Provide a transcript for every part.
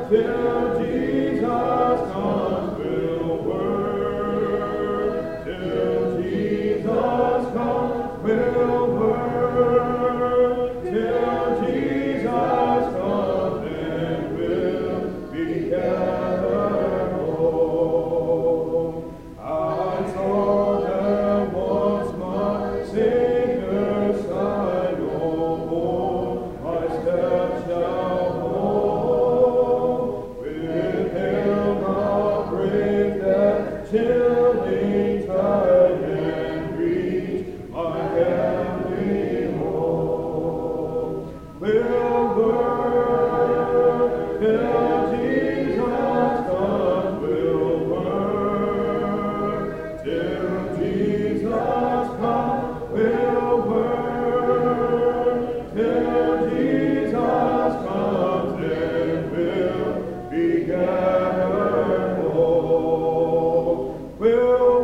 Till Jesus comes, we'll work. Till Jesus comes, we'll work. Till Jesus comes, and we'll be gathered home. I saw them once, my Savior's side no more. My steps shall home. With him I'll brave that chilling tide and reach my heavenly home. We'll work till Jesus comes. We'll work till Jesus comes. We'll work till Jesus comes, and we'll be gathered home. We'll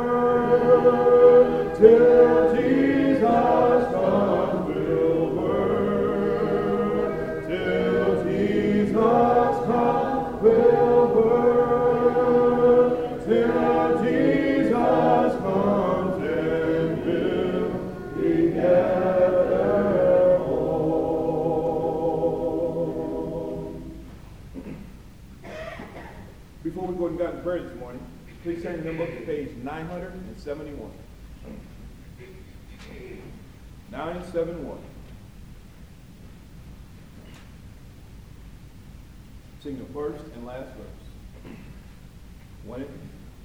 work till Jesus comes. We'll work till Jesus comes. We'll work till Jesus comes, and we'll be gathered home. Before we go and God in prayer this morning, please turn them up to page 971. 971. Sing the first and last verse. One and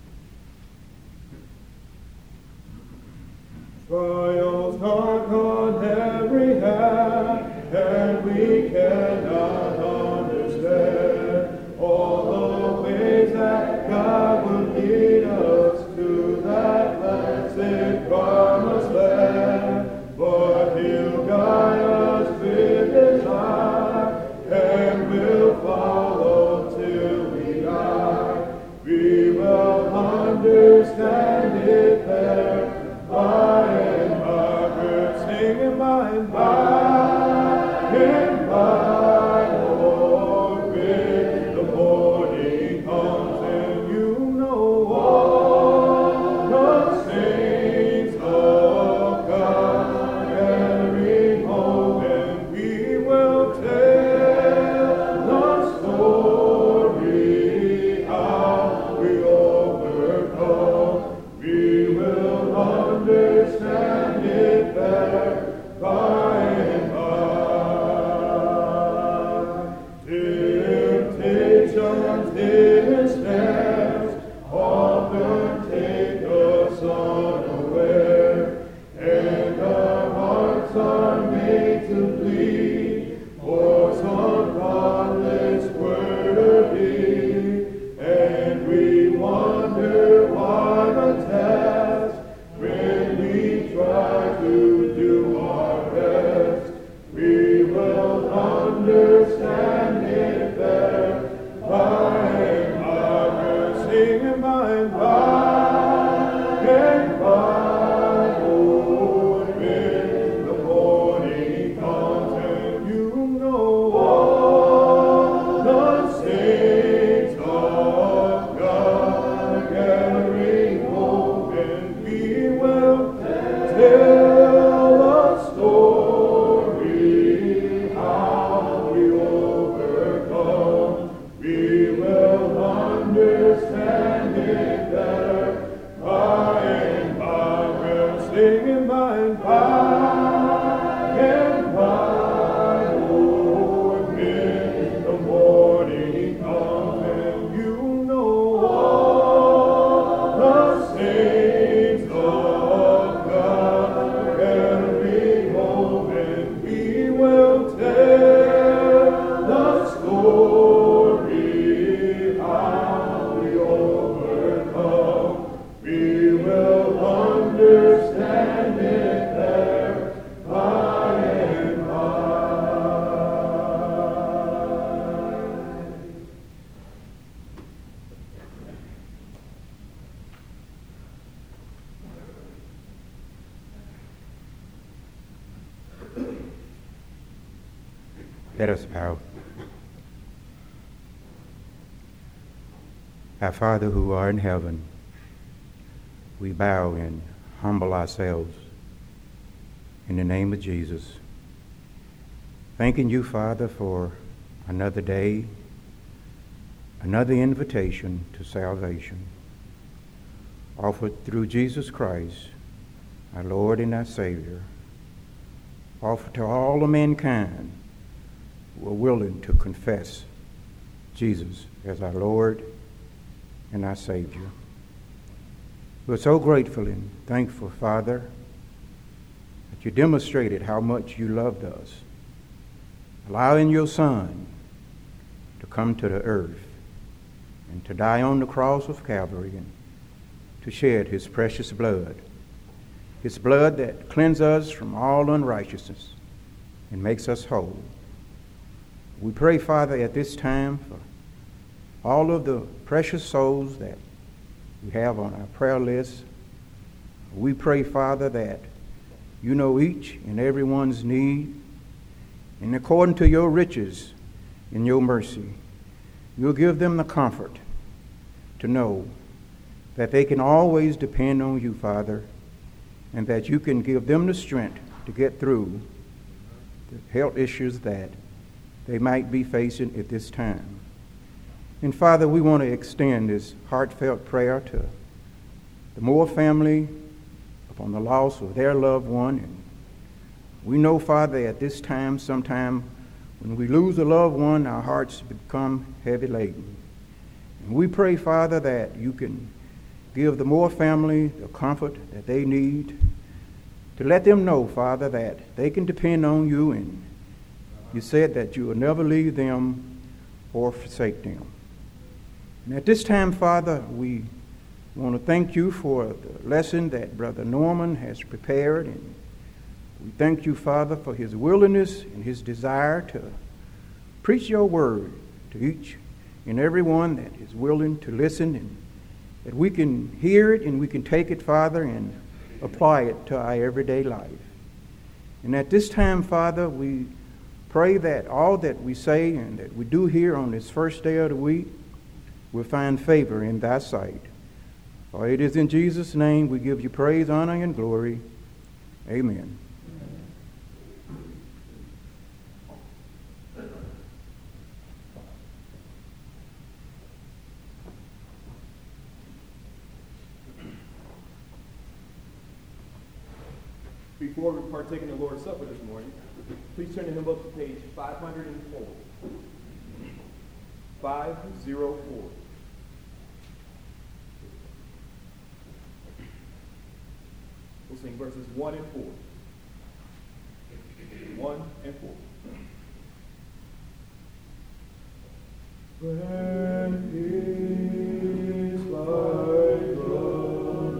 trials knock on every hand, and we cannot understand all the ways that God will lead us to that blessed promised land. But He'll guide us with His eye, and we'll follow till we die. We will understand it there by and by. We're singing by and by, Lord, with the morning comes, and you know all the saints of God gathering home, and we will tell the story how we overcome. We will understand it there by and by. Temptations, hidden snares, often take us unaware, and our hearts are made to bleed for some godless word of deed, and we wonder why the test when we try to do our best. We will understand it there by and by. We're singing by and by, Lord, when the morning comes, and you know all the saints of God are gathering home, and we will tell the story how we overcome. We will understand it there by and by. We're singing by and by, Lord, when the morning comes, and you know all the saints of God gathering home, and we will tell the story how we overcome. We will understand it there by and by. Let us bow. Our Father who art in heaven, we bow and humble ourselves in the name of Jesus. Thanking you, Father, for another day, another invitation to salvation, offered through Jesus Christ, our Lord and our Savior, offered to all of mankind who are willing to confess Jesus as our Lord and our Savior. We're so grateful and thankful, Father, that you demonstrated how much you loved us, allowing your Son to come to the earth and to die on the cross of Calvary and to shed his precious blood that cleanses us from all unrighteousness and makes us whole. We pray, Father, at this time for all of the precious souls that we have on our prayer list. We pray, Father, that you know each and everyone's need, and according to your riches and your mercy, you'll give them the comfort to know that they can always depend on you, Father, and that you can give them the strength to get through the health issues that they might be facing at this time. And Father, we want to extend this heartfelt prayer to the Moore family upon the loss of their loved one. And we know, Father, at this time, sometime when we lose a loved one, our hearts become heavy laden. And we pray, Father, that you can give the Moore family the comfort that they need, to let them know, Father, that they can depend on you, and you said that you will never leave them or forsake them. And at this time, Father, we want to thank you for the lesson that Brother Norman has prepared, and we thank you, Father, for his willingness and his desire to preach your word to each and every one that is willing to listen, and that we can hear it and we can take it, Father, and apply it to our everyday life. And at this time, Father, we pray that all that we say and that we do here on this first day of the week will find favor in thy sight. For it is in Jesus' name we give you praise, honor, and glory. Amen. Before we partake in the Lord's Supper this morning, please turn the hymn book to page 504. 504. We'll sing verses 1 and 4. 1 and 4. When is thy love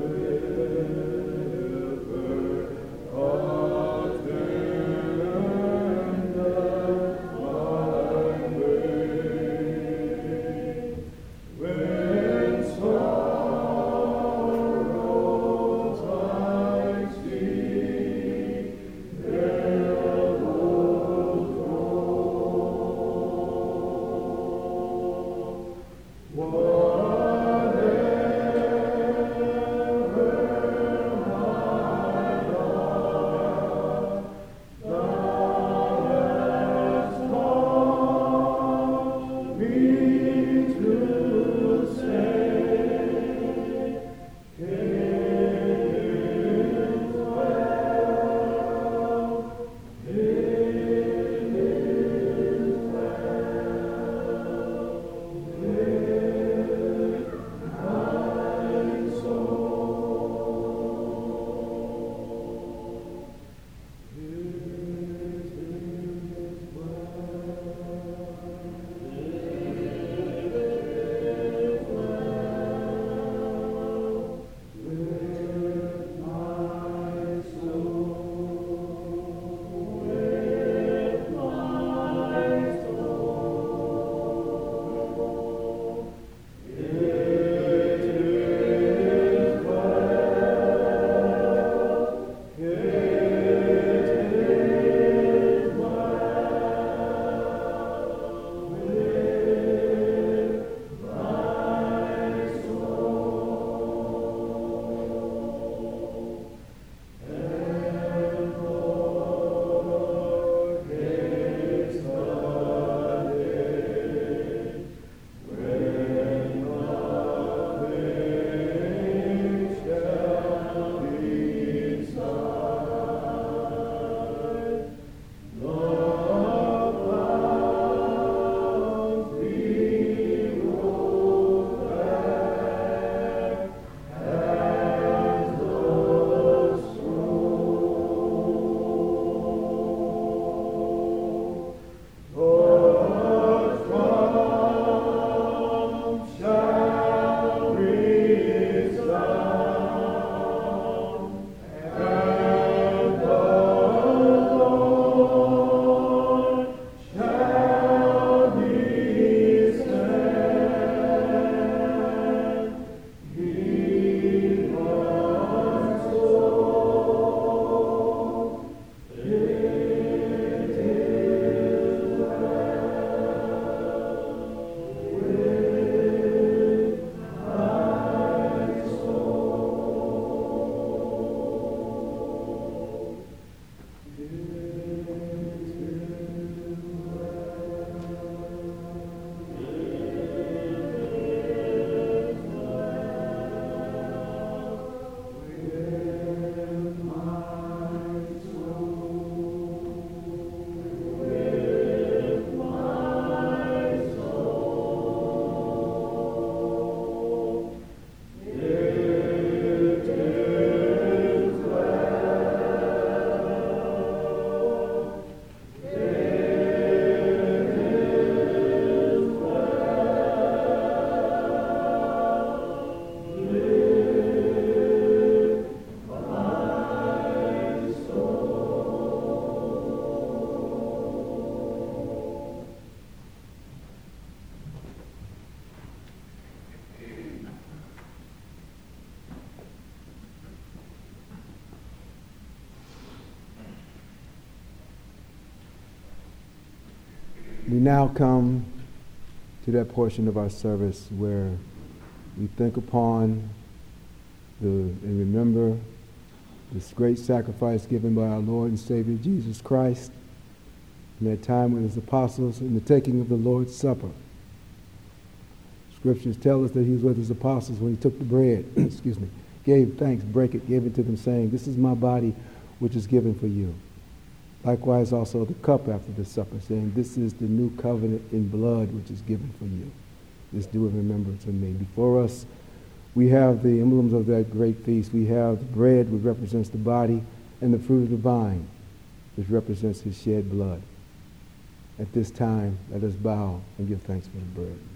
We now come to that portion of our service where we think upon and remember this great sacrifice given by our Lord and Savior Jesus Christ in that time with his apostles in the taking of the Lord's Supper. Scriptures tell us that he was with his apostles when he took the bread, gave thanks, broke it, gave it to them, saying, "This is my body which is given for you." Likewise also the cup after the supper, saying, "This is the new covenant in blood which is given for you. This do in remembrance of me." Before us, we have the emblems of that great feast. We have the bread, which represents the body, and the fruit of the vine, which represents his shed blood. At this time, let us bow and give thanks for the bread.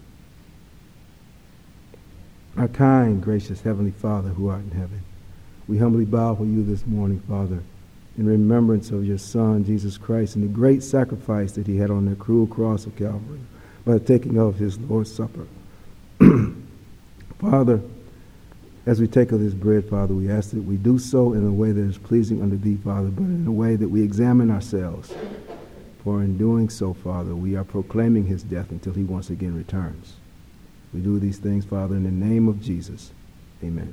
Our kind, gracious Heavenly Father who art in heaven, we humbly bow for you this morning, Father, in remembrance of your Son, Jesus Christ, and the great sacrifice that he had on the cruel cross of Calvary by the taking of his Lord's Supper. Father, as we take of this bread, Father, we ask that we do so in a way that is pleasing unto thee, Father, but in a way that we examine ourselves. For in doing so, Father, we are proclaiming his death until he once again returns. We do these things, Father, in the name of Jesus. Amen.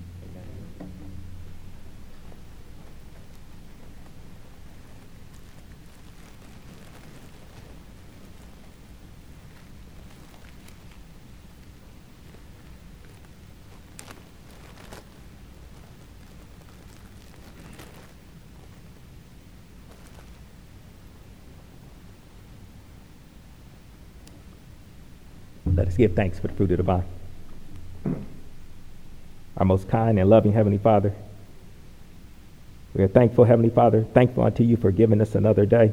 Let us give thanks for the fruit of the vine. Our most kind and loving Heavenly Father, we are thankful, Heavenly Father, thankful unto you for giving us another day,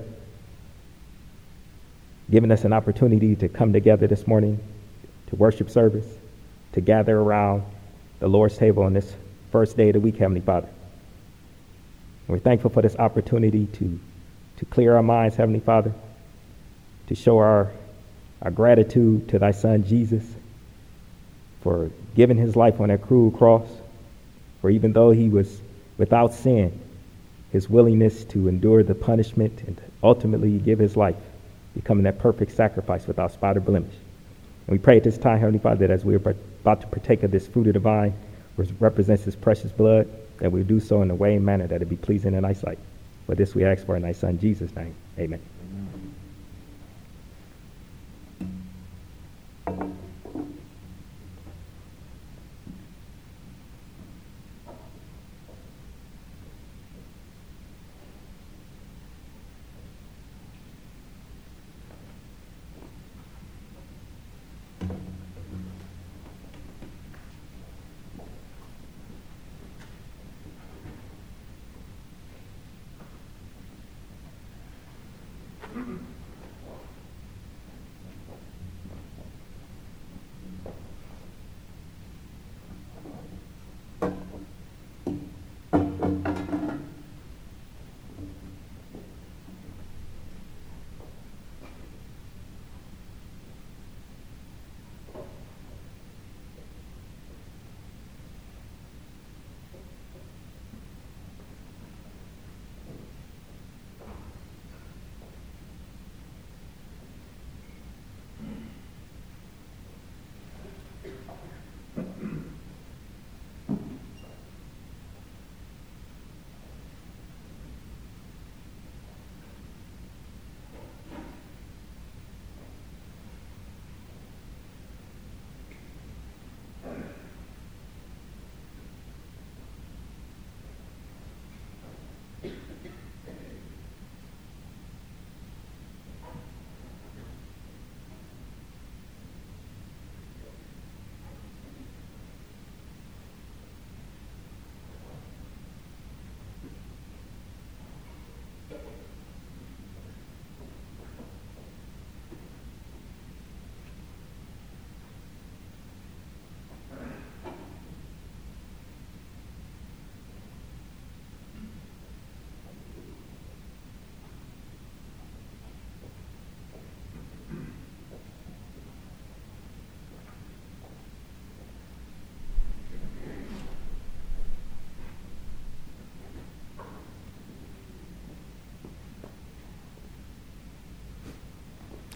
giving us an opportunity to come together this morning to worship service, to gather around the Lord's table on this first day of the week, Heavenly Father. And we're thankful for this opportunity to clear our minds, Heavenly Father, to show our gratitude to thy Son, Jesus, for giving his life on that cruel cross, for even though he was without sin, his willingness to endure the punishment and to ultimately give his life, becoming that perfect sacrifice without spot or blemish. And we pray at this time, Heavenly Father, that as we're about to partake of this fruit of the vine, which represents his precious blood, that we do so in a way and manner that it be pleasing in thy sight. For this we ask for in thy Son, Jesus' name. Amen.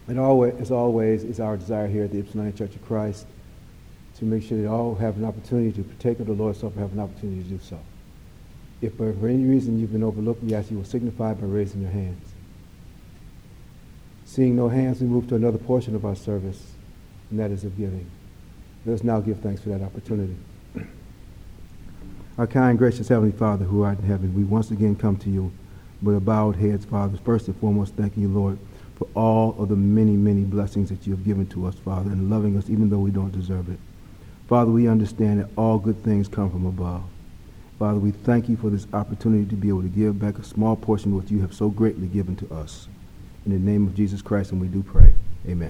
And always, as always, is our desire here at the Ypsilanti Church of Christ to make sure that all have an opportunity to partake of the Lord's Supper, have an opportunity to do so. If for any reason you've been overlooked, we ask you will signify by raising your hands. Seeing no hands, we move to another portion of our service, and that is of giving. Let us now give thanks for that opportunity. Our kind, gracious Heavenly Father who art in heaven, we once again come to you with bowed heads, Father. First and foremost, thanking you, Lord, for all of the many, many blessings that you have given to us, Father, and loving us even though we don't deserve it. Father, we understand that all good things come from above. Father, we thank you for this opportunity to be able to give back a small portion of what you have so greatly given to us. In the name of Jesus Christ, and we do pray. Amen.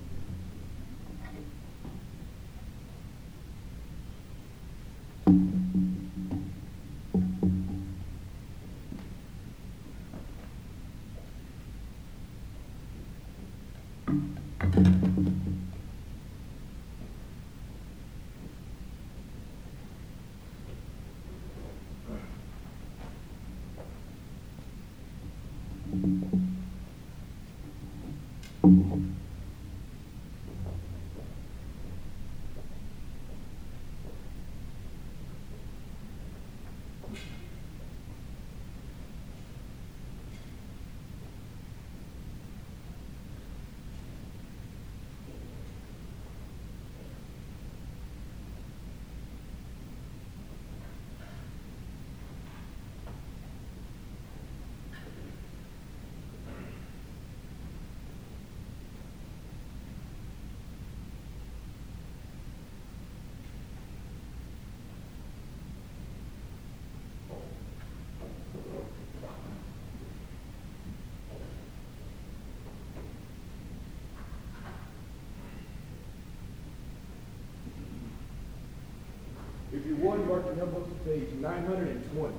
If you would, mark your number to page 920.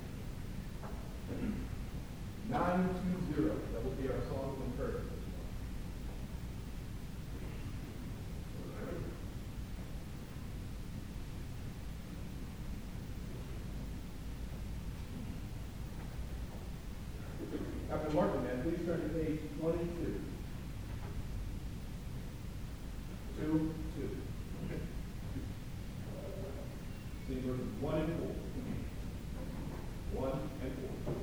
920. That will be our song of encouragement. After marking that, please turn to page 22. 2. See verses 1 and 4. 1 and 4.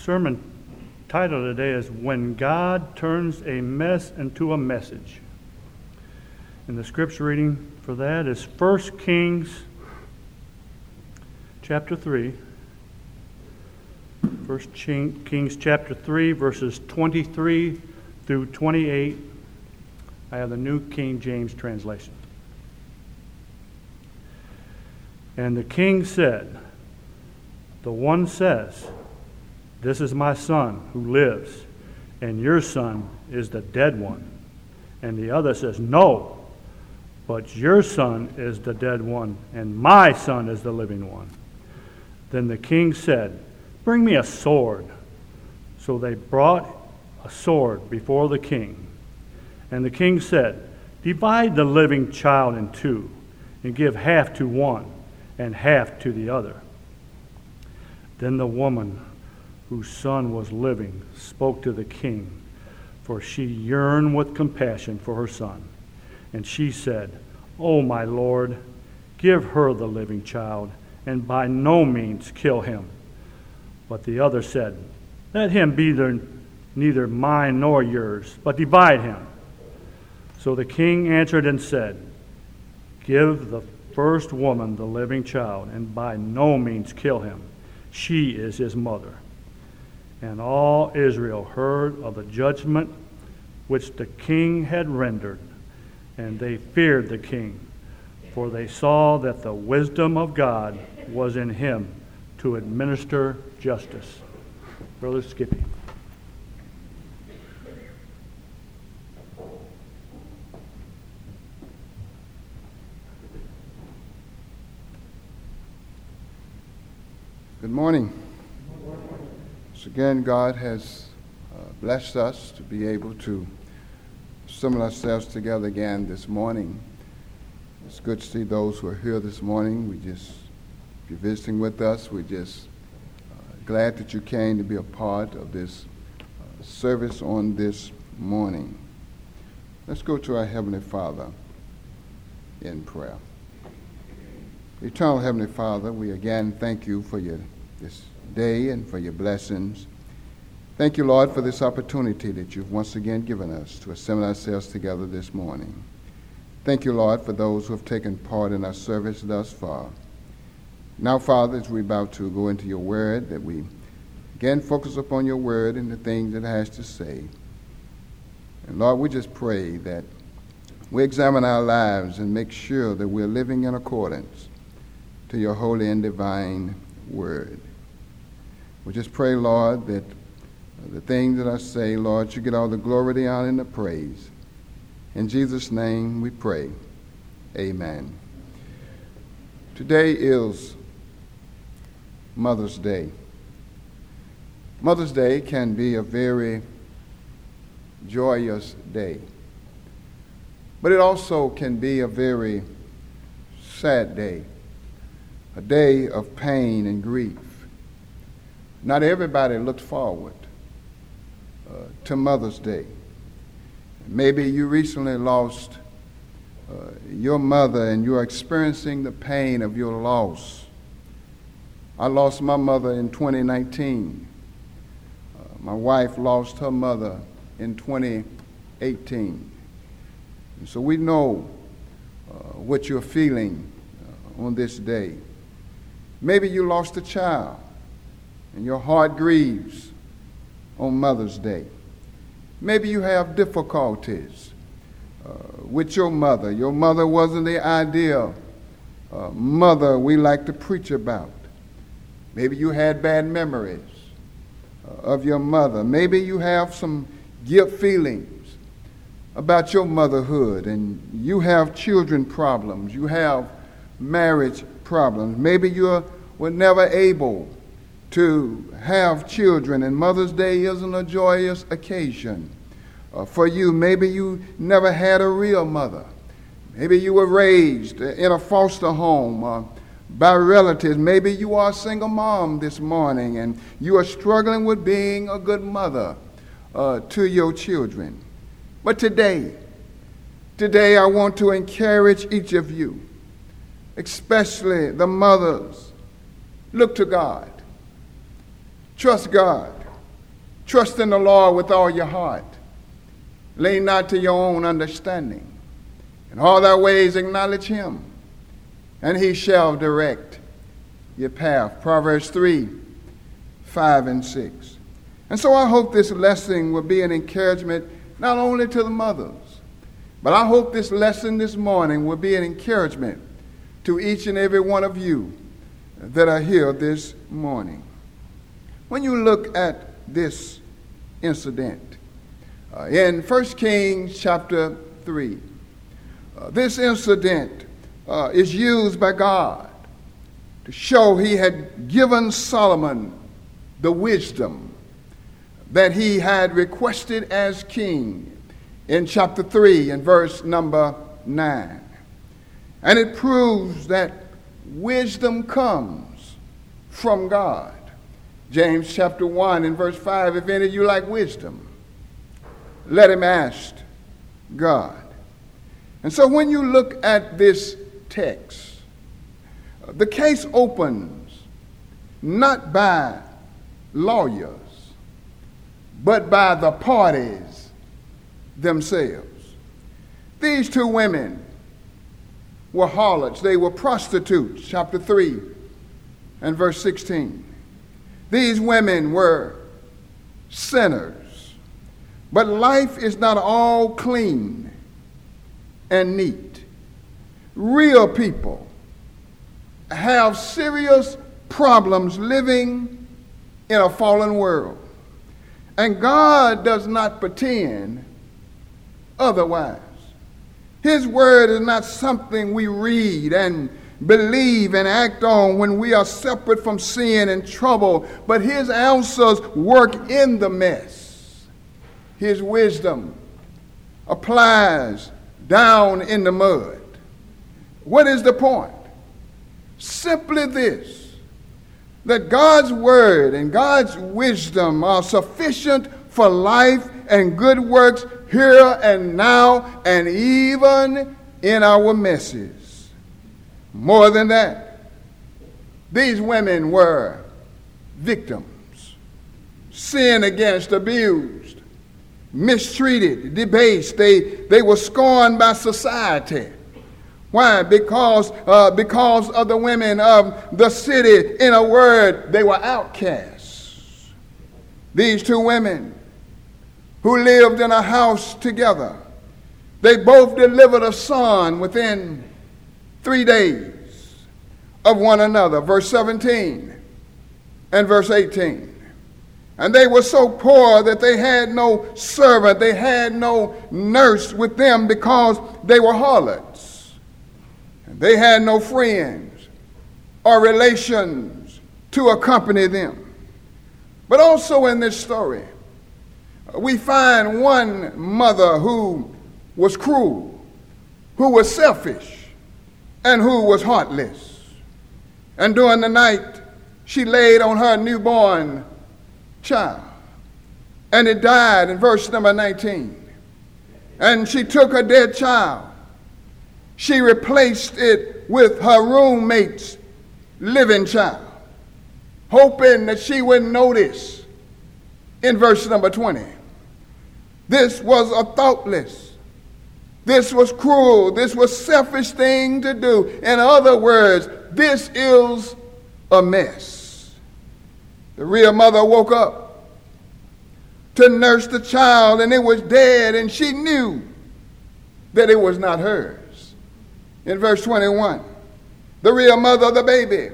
sermon title today is When God Turns a Mess into a Message. And the scripture reading for that is 1 Kings chapter 3. 1 Kings chapter 3, verses 23 through 28. I have the New King James translation. And the king said, the one says, "This is my son who lives, and your son is the dead one." And the other says, "No, but your son is the dead one, and my son is the living one." Then the king said, "Bring me a sword." So they brought a sword before the king. And the king said, "Divide the living child in two, and give half to one and half to the other." Then the woman whose son was living spoke to the king, for she yearned with compassion for her son. And she said, "O my lord, give her the living child, and by no means kill him." But the other said, "Let him be neither mine nor yours, but divide him." So the king answered and said, "Give the first woman the living child, and by no means kill him. She is his mother." And all Israel heard of the judgment which the king had rendered, and they feared the king, for they saw that the wisdom of God was in him to administer justice. Brother Skippy. Good morning. Once again, God has blessed us to be able to assemble ourselves together again this morning. It's good to see those who are here this morning. If you're visiting with us, we're just glad that you came to be a part of this service on this morning. Let's go to our Heavenly Father in prayer. Eternal Heavenly Father, we again thank you for this day and for your blessings. Thank you, Lord, for this opportunity that you've once again given us to assemble ourselves together this morning. Thank you, Lord, for those who have taken part in our service thus far. Now, Father, as we're about to go into your word, that we again focus upon your word and the things it has to say. And Lord, we just pray that we examine our lives and make sure that we're living in accordance to your holy and divine word. We just pray, Lord, that the things that I say, Lord, you get all the glory, the honor, and the praise. In Jesus' name we pray. Amen. Today is Mother's Day. Mother's Day can be a very joyous day, but it also can be a very sad day, a day of pain and grief. Not everybody looks forward to Mother's Day. Maybe you recently lost your mother and you are experiencing the pain of your loss. I lost my mother in 2019. My wife lost her mother in 2018. And so we know what you're feeling on this day. Maybe you lost a child and your heart grieves on Mother's Day. Maybe you have difficulties with your mother. Your mother wasn't the ideal mother we like to preach about. Maybe you had bad memories of your mother. Maybe you have some guilt feelings about your motherhood, and you have children problems. You have marriage problems. Maybe you were never able to have children, and Mother's Day isn't a joyous occasion for you. Maybe you never had a real mother. Maybe you were raised in a foster home by relatives. Maybe you are a single mom this morning and you are struggling with being a good mother to your children. But today I want to encourage each of you, especially the mothers. Look to God. Trust God. Trust in the Lord with all your heart. Lean not to your own understanding. In all thy ways acknowledge him, and he shall direct your path. Proverbs 3, 5 and 6. And so I hope this lesson will be an encouragement not only to the mothers, but I hope this lesson this morning will be an encouragement to each and every one of you that are here this morning. When you look at this incident in 1 Kings chapter 3, this incident is used by God to show he had given Solomon the wisdom that he had requested as king in chapter 3 and verse number 9. And it proves that wisdom comes from God. James chapter 1 and verse 5, if any of you lack wisdom, let him ask God. And so when you look at this text, the case opens not by lawyers, but by the parties themselves. These two women were harlots. They were prostitutes, chapter 3 and verse 16. These women were sinners. But life is not all clean and neat. Real people have serious problems living in a fallen world. And God does not pretend otherwise. His word is not something we read and believe and act on when we are separate from sin and trouble, but his answers work in the mess. His wisdom applies down in the mud. What is the point? Simply this, that God's word and God's wisdom are sufficient for life and good works here and now and even in our messes. More than that, these women were victims, sinned against, abused, mistreated, debased. They were scorned by society. Why? Because of the women of the city. In a word, they were outcasts. These two women who lived in a house together, they both delivered a son within 3 days of one another. Verse 17 and verse 18. And they were so poor that they had no servant, they had no nurse with them because they were harlots. They had no friends or relations to accompany them. But also in this story, we find one mother who was cruel, who was selfish, and who was heartless. And during the night, she laid on her newborn child, and it died in verse number 19. And she took her dead child. She replaced it with her roommate's living child, hoping that she would notice in verse number 20. This was a thoughtless, this was cruel, this was selfish thing to do. In other words, this is a mess. The real mother woke up to nurse the child, and it was dead, and she knew that it was not hers. In verse 21, the real mother of the baby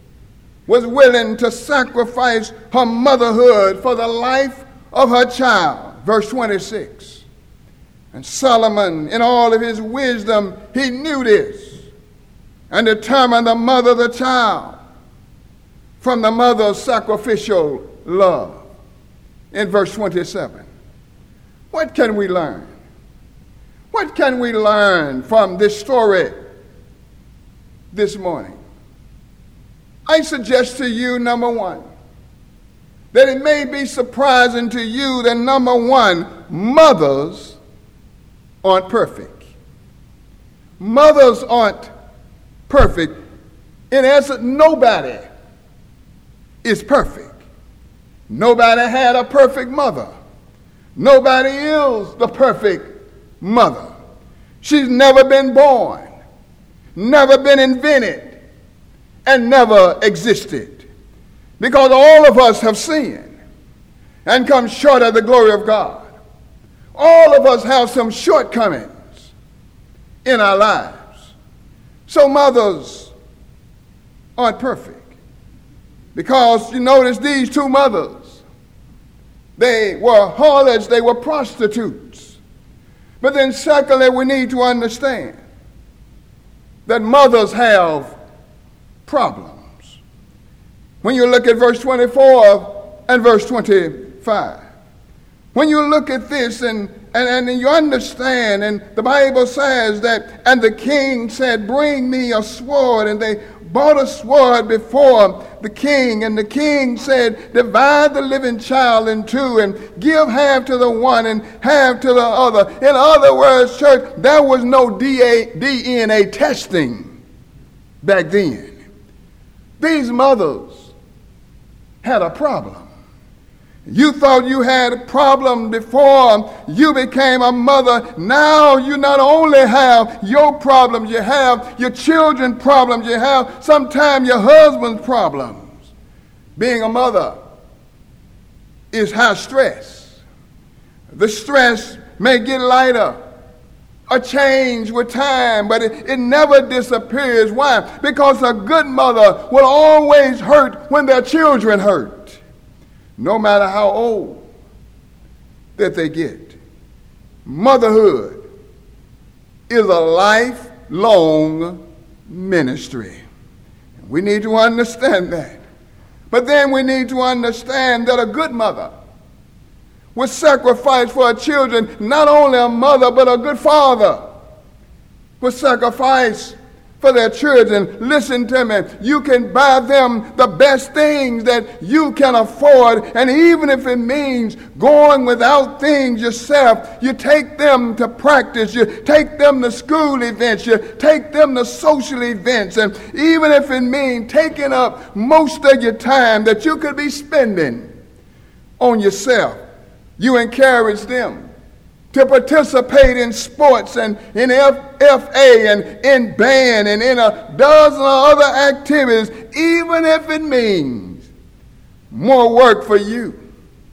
was willing to sacrifice her motherhood for the life of her child. Verse 26. And Solomon, in all of his wisdom, he knew this and determined to mother the child from the mother's sacrificial love. In verse 27. What can we learn? What can we learn from this story this morning? I suggest to you, number one, that it may be surprising to you that, number one, mothers aren't perfect. Mothers aren't perfect. In essence, nobody is perfect. Nobody had a perfect mother. Nobody is the perfect mother. She's never been born, never been invented, and never existed. Because all of us have sinned and come short of the glory of God. All of us have some shortcomings in our lives. So mothers aren't perfect. Because you notice these two mothers, they were harlots, they were prostitutes. But then secondly, we need to understand that mothers have problems. When you look at verse 24 and verse 25, when you look at this and you understand, and the Bible says that, and the king said, bring me a sword, and they brought a sword before the king, and the king said, divide the living child in two and give half to the one and half to the other. In other words, church, there was no DNA testing back then. These mothers had a problem. You thought you had a problem before you became a mother. Now you not only have your problems, you have your children's problems, you have sometimes your husband's problems. Being a mother is high stress. The stress may get lighter or change with time, but it never disappears. Why? Because a good mother will always hurt when their children hurt, no matter how old that they get. Motherhood is a lifelong ministry. We need to understand that. But then we need to understand that a good mother will sacrifice for her children. Not only a mother, but a good father will sacrifice for their children. Listen to me. You can buy them the best things that you can afford, and even if it means going without things yourself, you take them to practice, you take them to school events, you take them to social events, and even if it means taking up most of your time that you could be spending on yourself, you encourage them to participate in sports and in FFA and in band and in a dozen other activities, even if it means more work for you.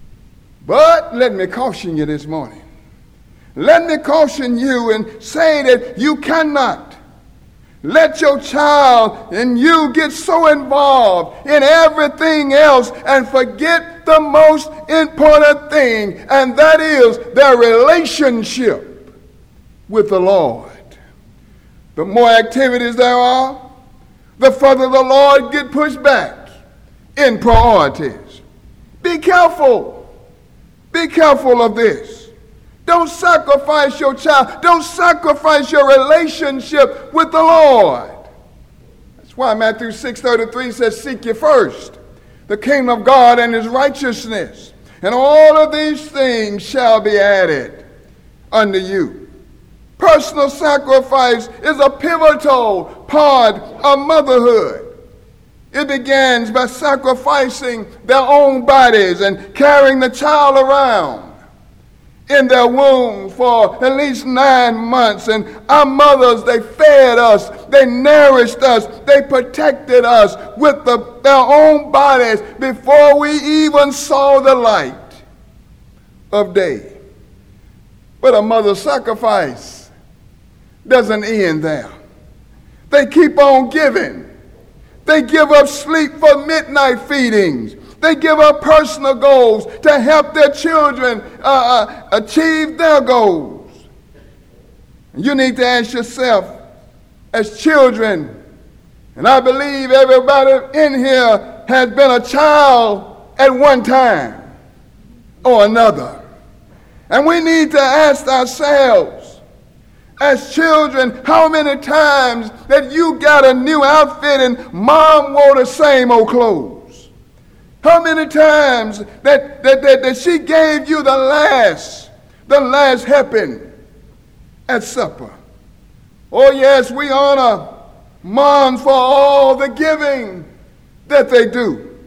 But let me caution you this morning. Let me caution you and say that you cannot let your child and you get so involved in everything else and forget the most important thing, and that is their relationship with the Lord. The more activities there are, the further the Lord get pushed back in priorities. Be careful. Be careful of this. Don't sacrifice your child. Don't sacrifice your relationship with the Lord. That's why Matthew 6:33 says, seek ye first the kingdom of God and his righteousness, and all of these things shall be added unto you. Personal sacrifice is a pivotal part of motherhood. It begins by sacrificing their own bodies and carrying the child around in their womb for at least 9 months. And our mothers, they fed us, they nourished us, they protected us with their own bodies before we even saw the light of day. But a mother's sacrifice doesn't end there. They keep on giving. They give up sleep for midnight feedings. They give up personal goals to help their children achieve their goals. You need to ask yourself, as children, and I believe everybody in here has been a child at one time or another. And we need to ask ourselves, as children, how many times that you got a new outfit and mom wore the same old clothes? How many times that she gave you the last helping at supper? Oh yes, we honor moms for all the giving that they do.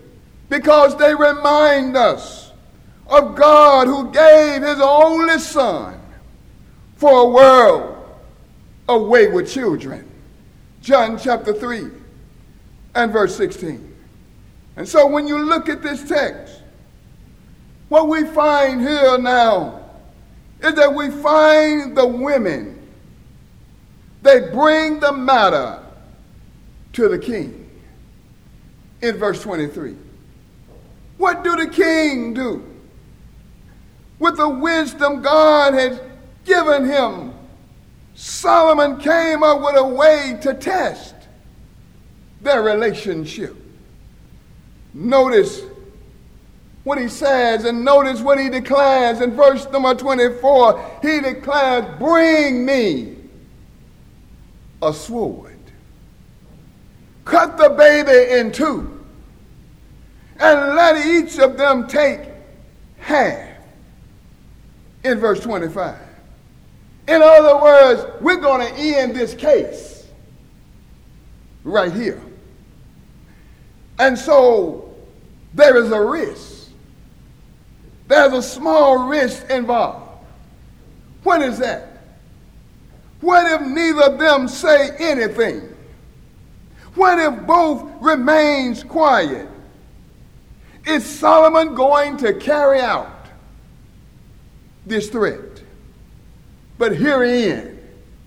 because they remind us of God who gave his only Son for a world of wayward children. John chapter 3 and verse 16. And so when you look at this text, what we find here now is that we find the women. They bring the matter to the king in verse 23. What do the king do? With the wisdom God had given him, Solomon came up with a way to test their relationship. Notice what he says and notice what he declares in verse number 24. He declares, bring me a sword. Cut the baby in two and let each of them take half. In verse 25. In other words, we're going to end this case right here. And so there is a risk. There's a small risk involved. What is that? What if neither of them say anything? What if both remains quiet? Is Solomon going to carry out this threat? But herein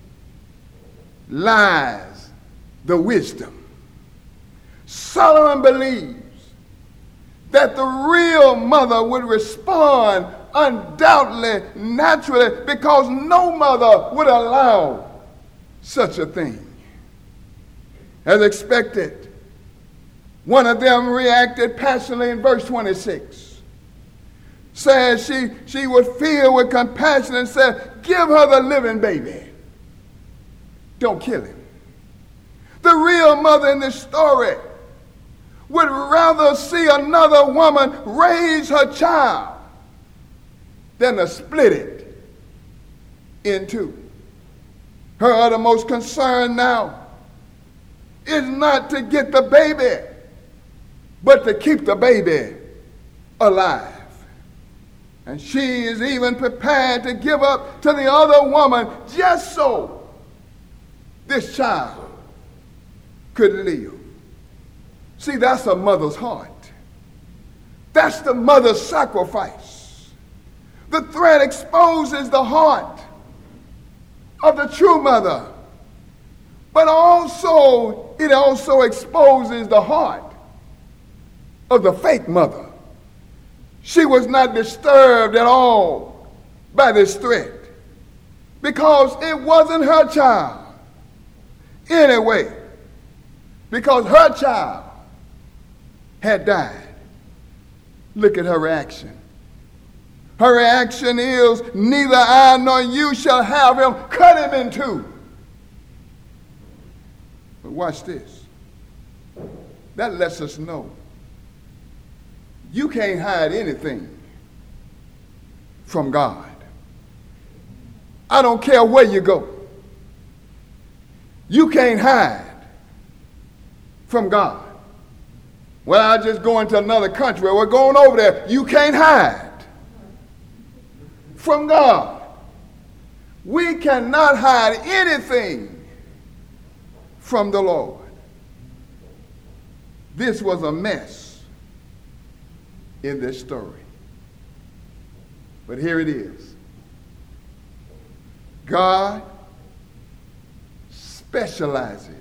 lies the wisdom. Solomon believes that the real mother would respond undoubtedly, naturally, because no mother would allow such a thing. As expected, one of them reacted passionately in verse 26. Says she was filled with compassion and said, give her the living baby. Don't kill him. The real mother in this story would rather see another woman raise her child than to split it in two. Her uttermost concern now is not to get the baby, but to keep the baby alive. And she is even prepared to give up to the other woman just so this child could live. See, that's a mother's heart. That's the mother's sacrifice. The thread exposes the heart of the true mother, but it also exposes the heart of the fake mother. She was not disturbed at all by this threat because it wasn't her child. Anyway, because her child had died. Look at her reaction. Her reaction is, neither I nor you shall have him. Cut him in two. But watch this. That lets us know you can't hide anything from God. I don't care where you go. You can't hide from God. Well, I just go into another country. We're going over there. You can't hide from God. We cannot hide anything from the Lord. This was a mess in this story. But here it is. God specializes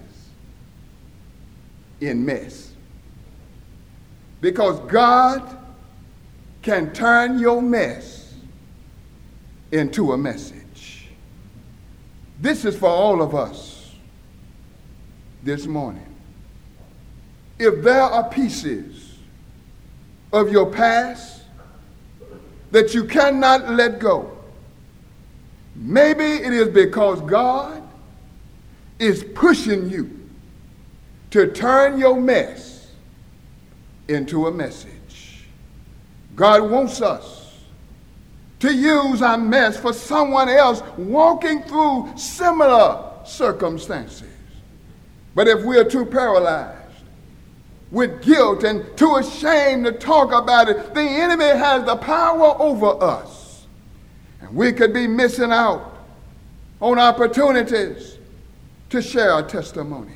in mess. Because God can turn your mess into a message. This is for all of us this morning. If there are pieces of your past that you cannot let go, maybe it is because God is pushing you to turn your mess into a message. God wants us to use our mess for someone else walking through similar circumstances. But if we are too paralyzed with guilt and too ashamed to talk about it. The enemy has the power over us. And we could be missing out on opportunities to share our testimony.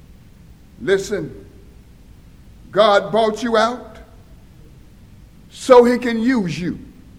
Listen, God brought you out so he can use you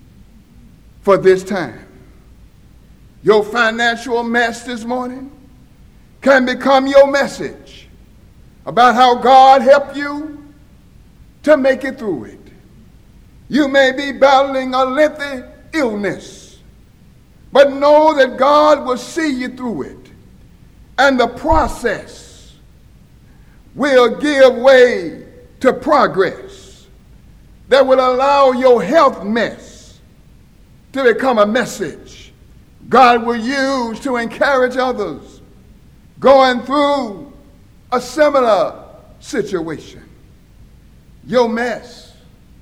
for this time. Your financial mess this morning can become your message about how God helped you to make it through it. You may be battling a lengthy illness, but know that God will see you through it, and the process will give way to progress that will allow your health mess to become a message God will use to encourage others going through a similar situation. Your mess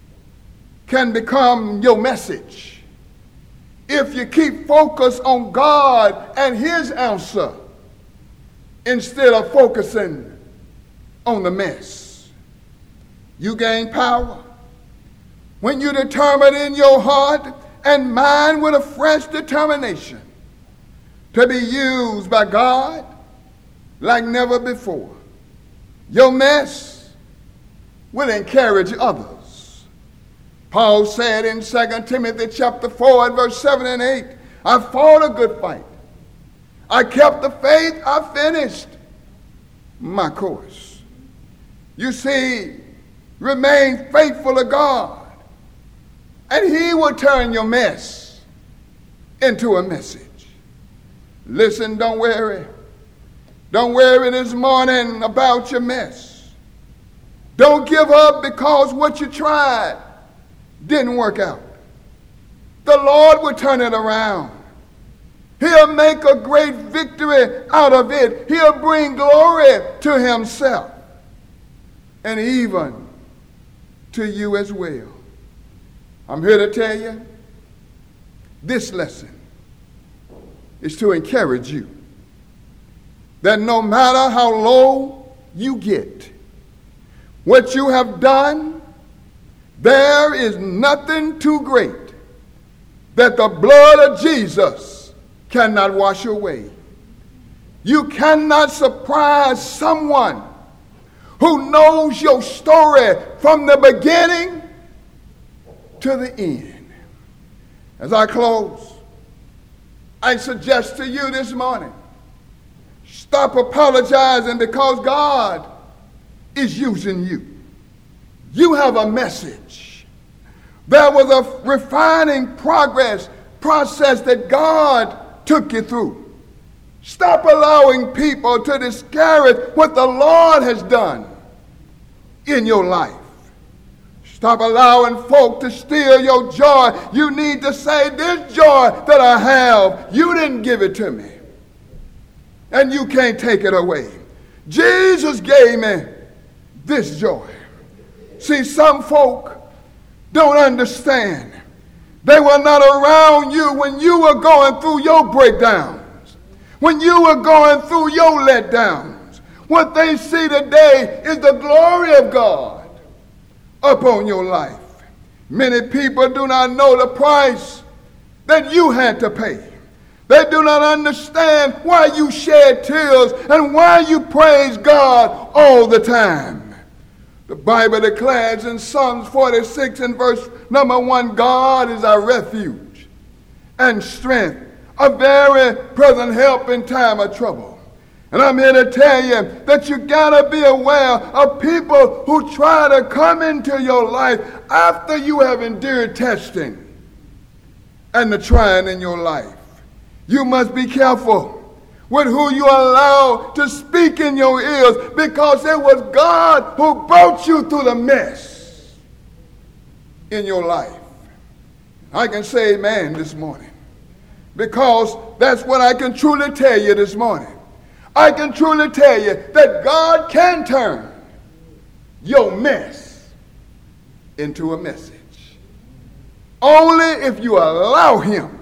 can become your message if you keep focused on God and his answer instead of focusing on the mess. You gain power when you determine in your heart and mind with a fresh determination to be used by God like never before. Your mess will encourage others. Paul said in 2 Timothy chapter 4 and verse 7 and 8, I fought a good fight. I kept the faith. I finished my course. You see, remain faithful to God, and he will turn your mess into a message. Listen, don't worry. Don't worry this morning about your mess. Don't give up because what you tried didn't work out. The Lord will turn it around. He'll make a great victory out of it. He'll bring glory to himself and even to you as well. I'm here to tell you this lesson is to encourage you that no matter how low you get, what you have done, there is nothing too great that the blood of Jesus cannot wash away. You cannot surprise someone who knows your story from the beginning to the end. As I close, I suggest to you this morning, stop apologizing because God is using you. You have a message. There was a refining process that God took you through. Stop allowing people to discourage what the Lord has done in your life. Stop allowing folk to steal your joy. You need to say, this joy that I have, you didn't give it to me, and you can't take it away. Jesus gave me this joy. See, some folk don't understand. They were not around you when you were going through your breakdowns, when you were going through your letdowns. What they see today is the glory of God upon your life. Many people do not know the price that you had to pay. They do not understand why you shed tears and why you praise God all the time. The Bible declares in Psalms 46 and verse number 1, God is our refuge and strength, a very present help in time of trouble. And I'm here to tell you that you gotta be aware of people who try to come into your life after you have endured testing and the trying in your life. You must be careful with who you allow to speak in your ears, because it was God who brought you through the mess in your life. I can say amen this morning, because that's what I can truly tell you this morning. I can truly tell you that God can turn your mess into a message. Only if you allow him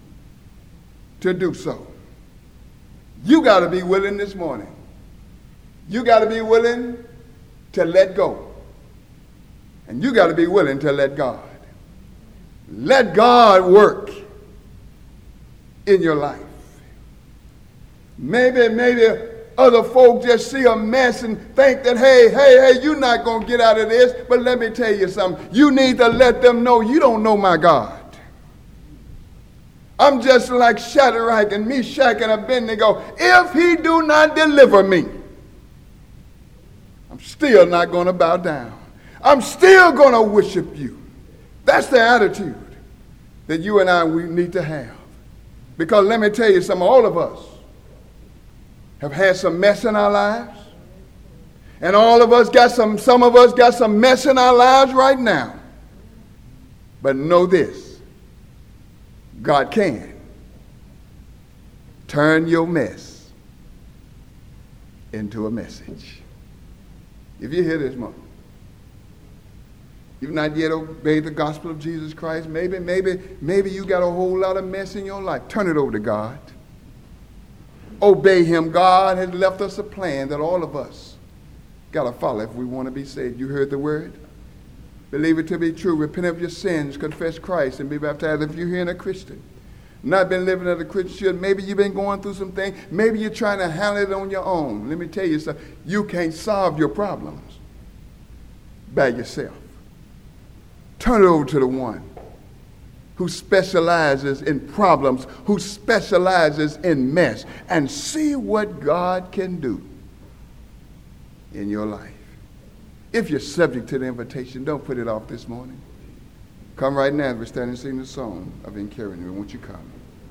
to do so. You got to be willing this morning. You got to be willing to let go. And you got to be willing to let God. Let God work in your life. Maybe other folk just see a mess and think that, hey, you're not going to get out of this. But let me tell you something. You need to let them know you don't know my God. I'm just like Shadrach and Meshach and Abednego. If he do not deliver me, I'm still not going to bow down. I'm still going to worship you. That's the attitude that you and we need to have. Because let me tell you something, all of us have had some mess in our lives. And all of us got some of us got some mess in our lives right now. But know this, God can turn your mess into a message. If you're here this morning, you've not yet obeyed the gospel of Jesus Christ, maybe you got a whole lot of mess in your life. Turn it over to God. Obey him. God has left us a plan that all of us got to follow if we want to be saved. You heard the word? Believe it to be true. Repent of your sins, confess Christ, and be baptized. If you're here and a Christian, not been living as a Christian, maybe you've been going through some things. Maybe you're trying to handle it on your own. Let me tell you something. You can't solve your problems by yourself. Turn it over to the one who specializes in problems, who specializes in mess, and see what God can do in your life. If you're subject to the invitation, don't put it off this morning. Come right now as we're standing and singing the song of encouragement. Won't you come?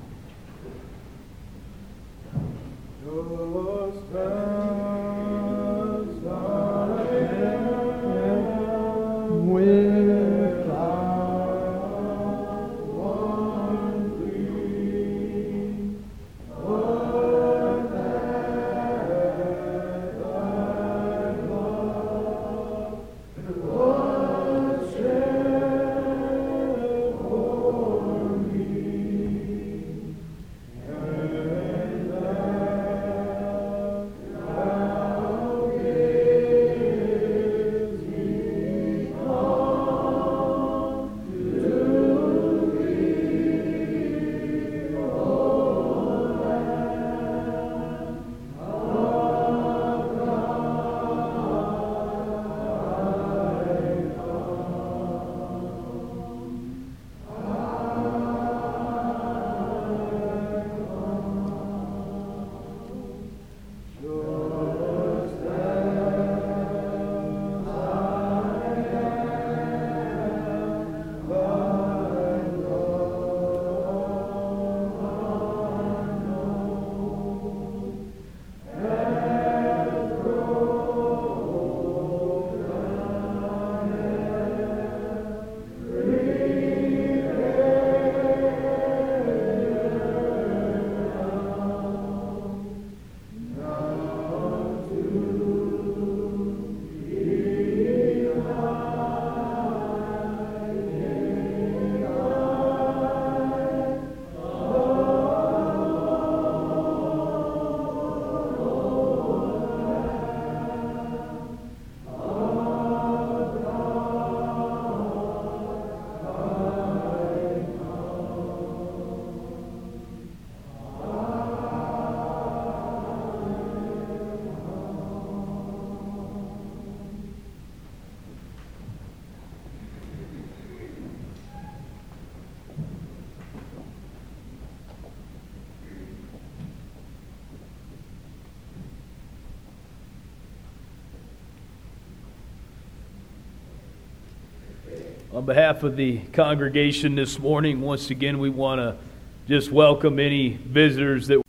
On behalf of the congregation this morning, once again, we want to just welcome any visitors that...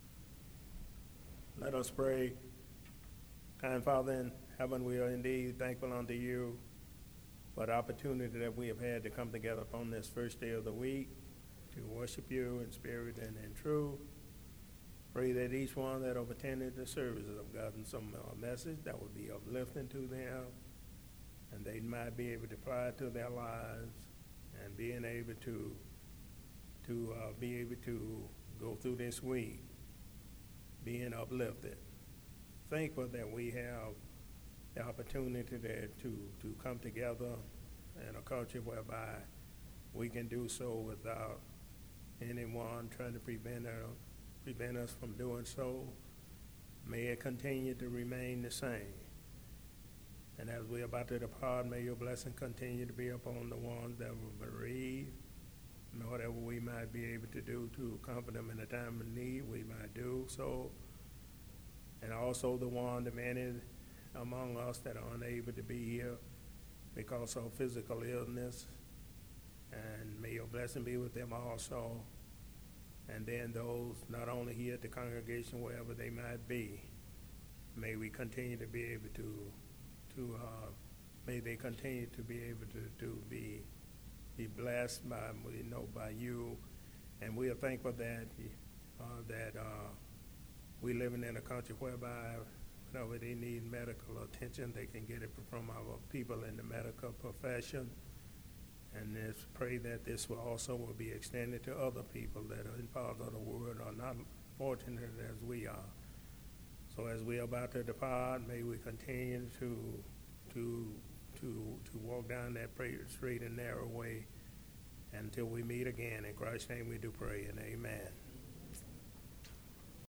Let us pray. Kind Father in heaven, we are indeed thankful unto you for the opportunity that we have had to come together upon this first day of the week to worship you in spirit and in truth. Pray that each one that have attended the services have gotten some message that would be uplifting to them, and they might be able to apply it to their lives and being able to go through this week being uplifted. Thankful that we have the opportunity to come together in a culture whereby we can do so without anyone trying to prevent us from doing so. May it continue to remain the same. And as we're about to depart, may your blessing continue to be upon the ones that were bereaved. And whatever we might be able to do to comfort them in a time of need, we might do so. And also the many among us that are unable to be here because of physical illness. And may your blessing be with them also. And then those not only here at the congregation, wherever they might be, may we continue to be able may they continue to be able to be blessed by you. And we are thankful that we living in a country whereby whenever they need medical attention, they can get it from our people in the medical profession. And let's pray that this will be extended to other people that are in parts of the world are not fortunate as we are. So as we are about to depart, may we continue to walk down that straight and narrow way until we meet again. In Christ's name we do pray, and amen.